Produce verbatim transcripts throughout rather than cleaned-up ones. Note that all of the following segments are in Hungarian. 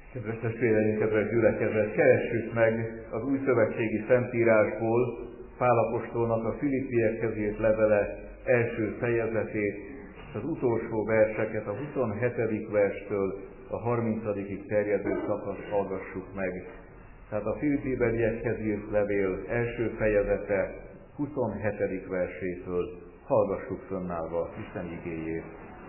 Kedves testvéreim, kedves gyülekezet, keressük meg az új szövetségi szentírásból Pál apostolnak a Filippiekhez írt levele első fejezetét, az utolsó verseket, a huszonhetedik verstől a harmincadikig terjedő szakaszt hallgassuk meg. Tehát a Filippibeliekhez írt levél első fejezete huszonhetedik versétől hallgassuk fönnállva Isten igéjét.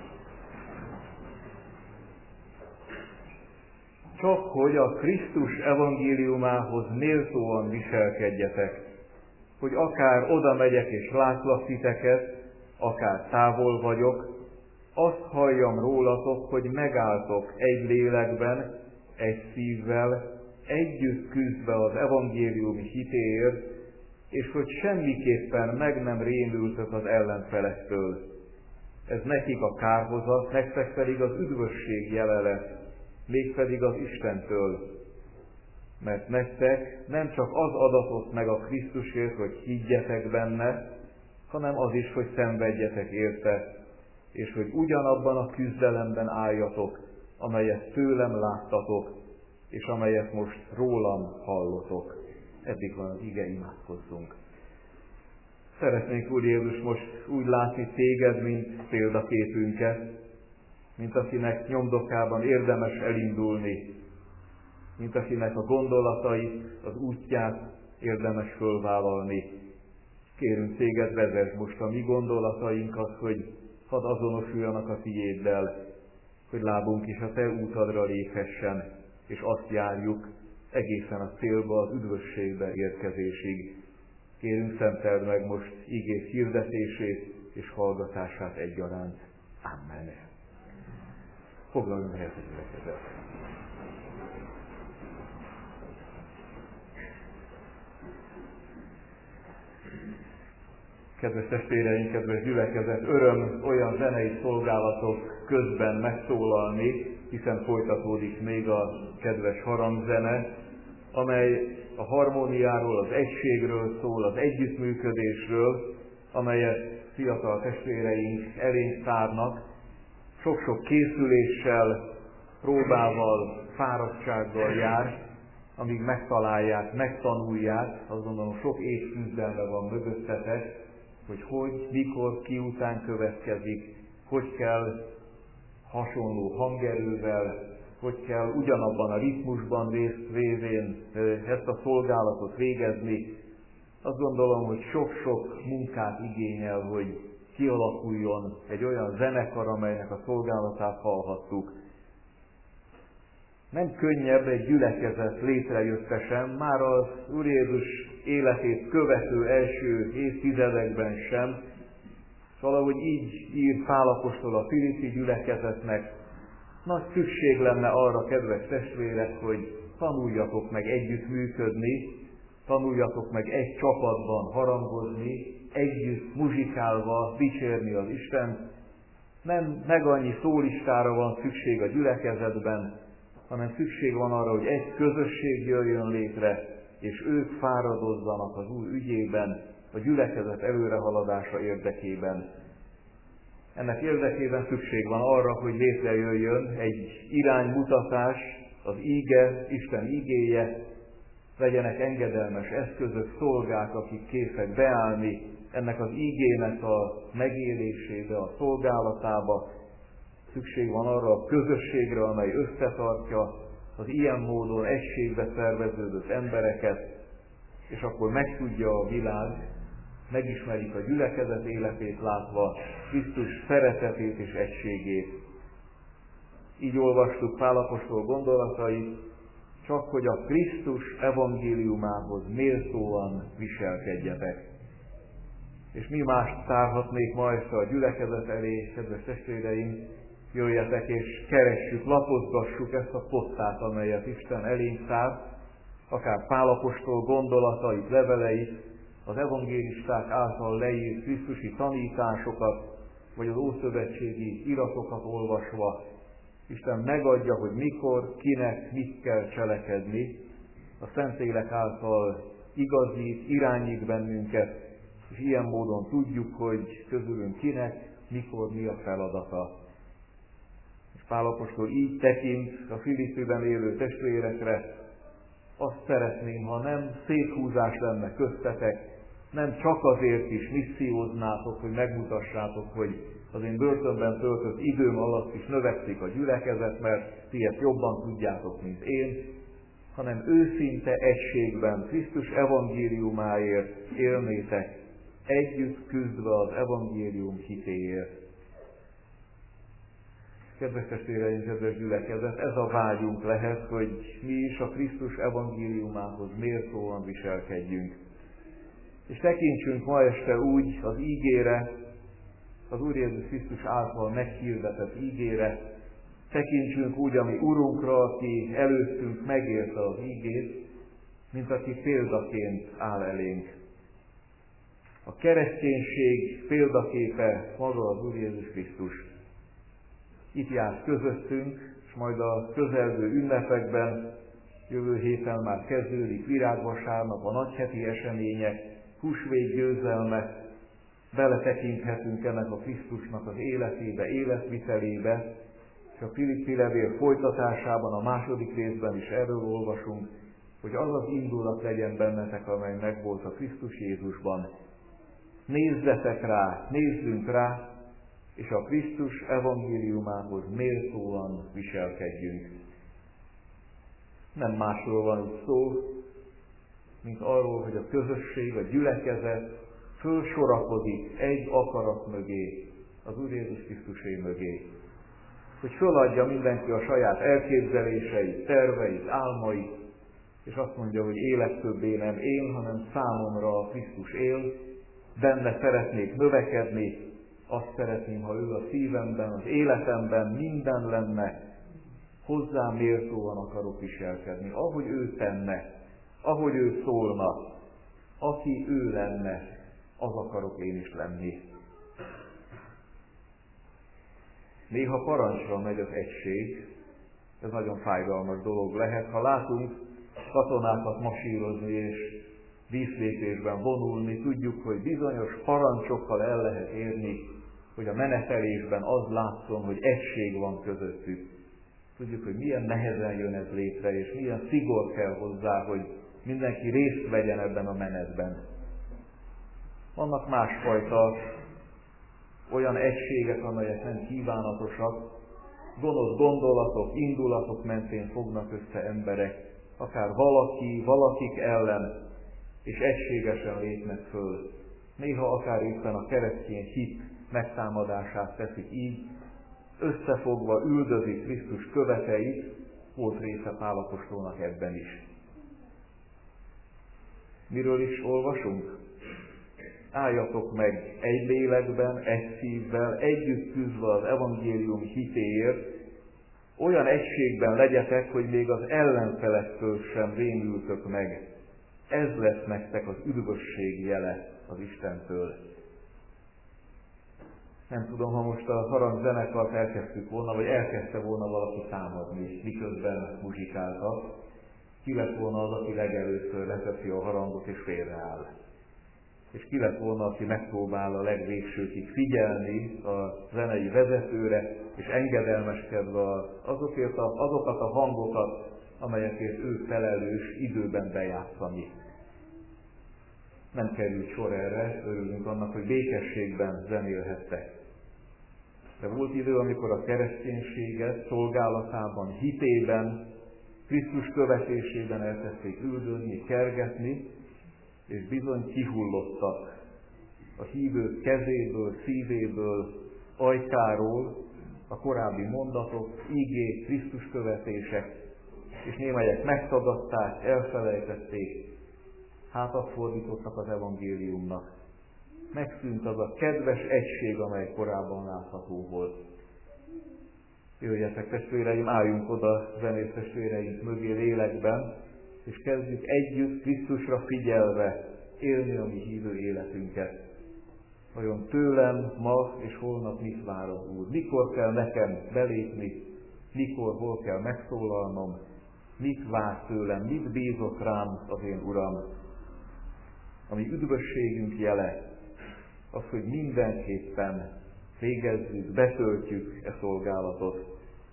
Csak hogy a Krisztus evangéliumához méltóan viselkedjetek, hogy akár oda megyek és látlak titeket, akár távol vagyok, azt halljam rólatok, hogy megálltok egy lélekben, egy szívvel, együtt küzdve az evangéliumi hitéért, és hogy semmiképpen meg nem rémültök az ellenfelektől. Ez nekik a kárhozat, nektek pedig az üdvösség jele lesz, mégpedig az Istentől. Mert nektek nem csak az adatott meg a Krisztusért, hogy higgyetek benne, hanem az is, hogy szenvedjetek érte, és hogy ugyanabban a küzdelemben álljatok, amelyet tőlem láttatok, és amelyet most rólam hallotok. Eddig van az ige, imádkozzunk. Szeretnénk, Úr Jézus, most úgy látni téged, mint példaképünket, mint akinek nyomdokában érdemes elindulni, mint akinek a gondolatait, az útját érdemes fölvállalni. Kérünk téged, vezess most a mi gondolatainkat, hogy hadd azonosuljanak a tiéddel, hogy lábunk is a te útadra léphessen, és azt járjuk egészen a célba, az üdvösségbe érkezésig. Kérünk, szenteld meg most igék hirdetését és hallgatását egyaránt. Amen. Foglaljunk helyet a gyülekezet. Kedves testvéreink, kedves gyülekezet, öröm olyan zenei szolgálatok közben megszólalni, hiszen folytatódik még a kedves harangzene, amely a harmóniáról, az egységről szól, az együttműködésről, amelyet fiatal testvéreink elénk tárnak, sok-sok készüléssel, próbával, fáradtsággal jár, amíg megtalálják, megtanulják, azt gondolom sok év küzdelme van mögöttetek, hogy hogy, mikor, ki után következik, hogy kell hasonló hangerővel, hogy kell ugyanabban a ritmusban részvévén ezt a szolgálatot végezni. Azt gondolom, hogy sok-sok munkát igényel, hogy kialakuljon egy olyan zenekar, amelynek a szolgálatát hallhattuk. Nem könnyebb egy gyülekezet létrejöttesen, már az Úr Jézus életét követő első évtizedekben sem. Valahogy így ír Pál apostol a Filippi gyülekezetnek, nagy szükség lenne arra, kedves testvérek, hogy tanuljatok meg együttműködni, tanuljatok meg egy csapatban harangozni, együtt muzsikálva dicsérni az Istent. Nem meg annyi szólistára van szükség a gyülekezetben, hanem szükség van arra, hogy egy közösség jöjjön létre, és ők fáradozzanak az Úr ügyében, a gyülekezet előrehaladása érdekében. Ennek érdekében szükség van arra, hogy létrejöjjön egy iránymutatás, az íge, Isten igéje, legyenek engedelmes eszközök, szolgák, akik készek beállni ennek az ígének a megélésébe, a szolgálatába. Szükség van arra a közösségre, amely összetartja az ilyen módon egységbe szerveződött embereket, és akkor megtudja a világ, megismerik a gyülekezet életét látva, Krisztus szeretetét és egységét. Így olvastuk Pál apostol gondolatait, csak hogy a Krisztus evangéliumához méltóan viselkedjetek. És mi mást tárhatnék ma este a gyülekezet elé, kedves testvéreim, jöjjetek és keressük, lapozgassuk ezt a pottát, amelyet Isten elénk tár, akár Pál apostol gondolatait, leveleit, az evangélisták által leírt krisztusi tanításokat, vagy az ószövetségi iratokat olvasva, Isten megadja, hogy mikor, kinek, mit kell cselekedni, a Szentlélek által igazít, irányít bennünket, és ilyen módon tudjuk, hogy közülünk kinek, mikor mi a feladata. Pál apostol így tekint a Filippiben élő testvérekre: azt szeretném, ha nem széthúzás lenne köztetek, nem csak azért is misszióznátok, hogy megmutassátok, hogy az én börtönben töltött időm alatt is növekszik a gyülekezet, mert ti ezt jobban tudjátok, mint én, hanem őszinte egységben Krisztus evangéliumáért élnétek, együtt küzdve az evangélium hitéért. Kedves testvéreim, kedves gyülekezet, ez a vágyunk lehet, hogy mi is a Krisztus evangéliumához méltóan viselkedjünk. És tekintsünk ma este úgy az ígére, az Úr Jézus Krisztus által meghirdetett ígére, tekintsünk úgy a mi Urunkra, aki előttünk megérte az ígét, mint aki példaként áll elénk. A kereszténység példaképe maga az Úr Jézus Krisztus. Itt jár közöttünk, és majd a közelgő ünnepekben, jövő héten már kezdődik virágvasárnap, a nagyheti események, húsvét győzelme, beletekinthetünk ennek a Krisztusnak az életébe, életvitelébe, és a Filippi levél folytatásában, a második részben is erről olvasunk, hogy az az indulat legyen bennetek, amely megvolt a Krisztus Jézusban. Nézzetek rá, nézzünk rá, és a Krisztus evangéliumához méltóan viselkedjünk. Nem másról van itt szó, mint arról, hogy a közösség, a gyülekezet fölsorakozik egy akarat mögé, az Úr Jézus Krisztusé mögé. Hogy föladja mindenki a saját elképzeléseit, terveit, álmait, és azt mondja, hogy élek többé nem én, hanem számomra a Krisztus él, benne szeretnék növekedni, azt szeretném, ha ő a szívemben, az életemben minden lenne, hozzá méltóan akarok viselkedni, ahogy ő tenne, ahogy ő szólna, aki ő lenne, az akarok én is lenni. Néha parancsra megy az egység, ez nagyon fájdalmas dolog lehet, ha látunk katonákat masírozni és díszlépésben vonulni, tudjuk, hogy bizonyos parancsokkal el lehet érni, hogy a menetelésben az látszon, hogy egység van közöttük. Tudjuk, hogy milyen nehezen jön ez létre, és milyen szigor kell hozzá, hogy mindenki részt vegyen ebben a menetben. Vannak másfajta olyan egységek, amelyek nem kívánatosak, gonosz gondolatok, indulatok mentén fognak össze emberek, akár valaki, valakik ellen, és egységesen lépnek föl. Néha akár éppen a keresztény hit megtámadását teszik így, összefogva üldözik Krisztus követeit, volt része Pál apostolnak ebben is. Miről is olvasunk? Álljatok meg egy lélekben, egy szívvel, együtt küzdve az evangélium hitéért, olyan egységben legyetek, hogy még az ellenfelektől sem rémültök meg. Ez lesz nektek az üdvösség jele az Istentől. Nem tudom, ha most a harangzenekart elkezdtük volna, vagy elkezdte volna valaki támadni, miközben muzsikáltak. Ki lett volna az, aki legelőször leteszi a harangot és félreáll. És ki lett volna, aki megpróbál a legvégsőkig figyelni a zenei vezetőre, és engedelmeskedve azokért a, azokat a hangokat, amelyekért ő felelős, időben bejátszani. Nem került sor erre, örülünk annak, hogy békességben zenélhettek. De volt idő, amikor a kereszténységet szolgálatában, hitében, Krisztus követésében elkezdték üldözni, kergetni, és bizony kihullottak a hívők kezéből, szívéből, ajkáról a korábbi mondatok, ígék, Krisztus követések, és némelyek megtagadták, elfelejtették, hátat fordítottak az evangéliumnak. Megszűnt az a kedves egység, amely korábban látható volt. Jöjjetek, testvéreim, álljunk oda zenész testvéreink mögé lélekben, és kezdjük együtt Krisztusra figyelve élni a mi hívő életünket. Vajon tőlem ma és holnap mit vár az Úr? Mikor kell nekem belépni? Mikor, hol kell megszólalnom? Mit vár tőlem? Mit bízott rám az én Uram? Ami üdvösségünk jele, az, hogy mindenképpen végezzük, betöltjük e szolgálatot.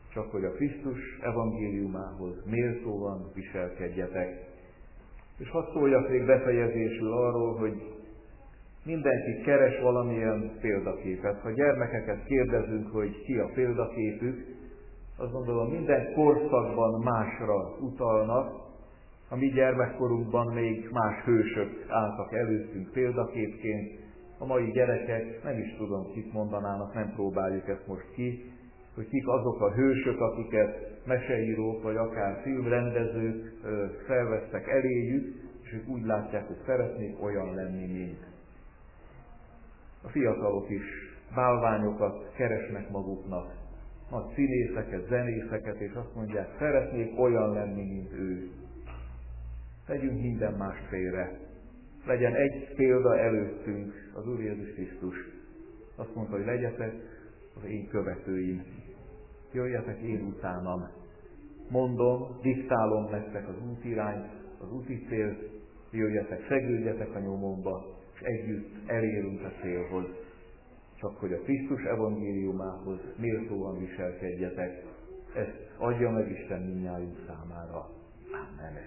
csak hogy a Krisztus evangéliumához méltóan viselkedjetek. És hadd szóljak még befejezésül arról, hogy mindenki keres valamilyen példaképet. Ha gyermekeket kérdezünk, hogy ki a példaképük, azt gondolom minden korszakban másra utalnak. A mi gyermekkorunkban még más hősök álltak előttünk példaképként. A mai gyerekek nem is tudom, kit mondanának, nem próbáljuk ezt most ki, hogy kik azok a hősök, akiket meseírók vagy akár filmrendezők felvesztek eléjük, és ők úgy látják, hogy szeretnék olyan lenni, mint. A fiatalok is bálványokat keresnek maguknak, nagy színészeket, zenészeket, és azt mondják, szeretnék olyan lenni, mint ő. Tegyünk minden mást félre. Legyen egy példa előttünk, az Úr Jézus Krisztus. Azt mondta, hogy legyetek az én követőim. Jöjjetek én utánam. Mondom, diktálom nektek az útirányt, az úti célt, jöjjetek, szegődjetek a nyomomba, és együtt elérünk a célhoz. Csak hogy a Krisztus evangéliumához méltóan viselkedjetek. Ezt adja meg Isten mindnyájunk számára. Amen.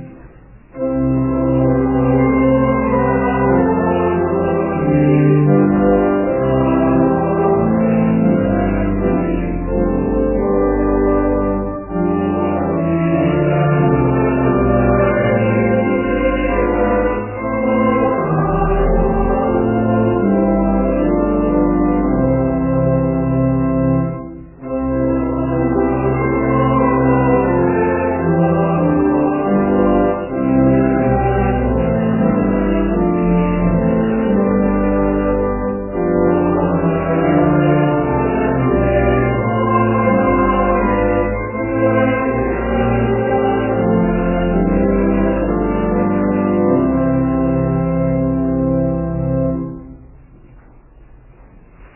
Amen.